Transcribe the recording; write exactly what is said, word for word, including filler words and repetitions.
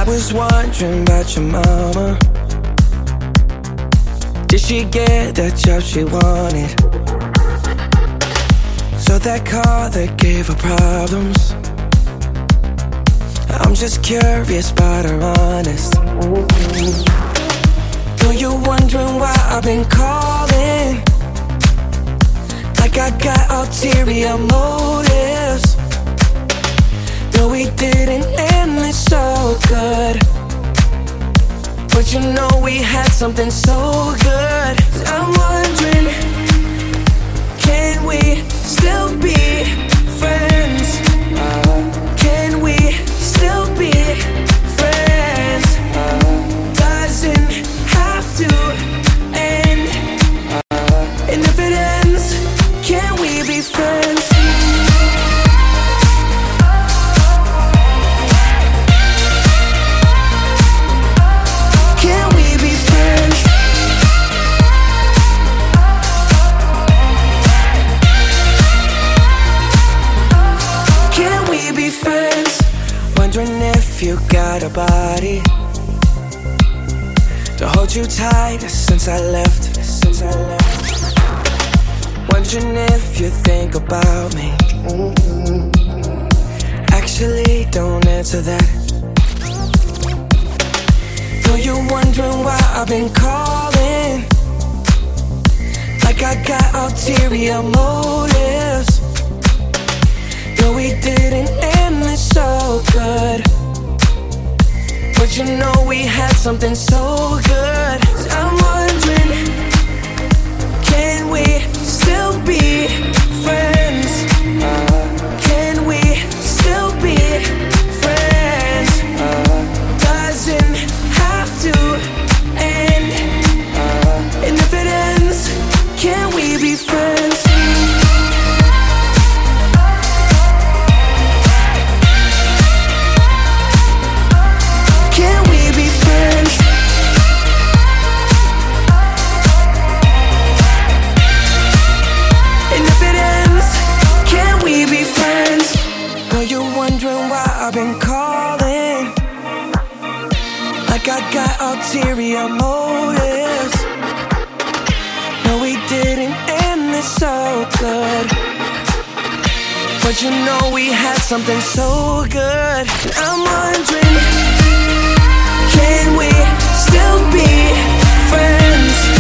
I was wondering about your mama. Did she get that job she wanted? So that car that gave her problems. I'm just curious about her honest. Know you're wondering why I've been calling, like I got ulterior motives. No, we didn't end this so good, but you know we had something so good. I'm wondering, can we still be friends? Can we still be friends? Doesn't have to end. And if it ends, can we be friends? Can we be friends? Can we be friends? Wondering if you got a body to hold you tight since I left, since I left. Wondering if you think about me. Actually, don't answer that. Know you're wondering why I've been calling, like I got ulterior motives. No, we didn't end this so good, but you know we had something so good. I'm wondering, can we still be friends? Can we still be friends? Doesn't have to end. And if it ends, can we be friends? Can we be friends? And if it ends, can we be friends? Know you're wondering why I've been calling, like I got ulterior motives. No, we didn't end this so good, but you know we had something so good. I'm wondering, can we still be friends?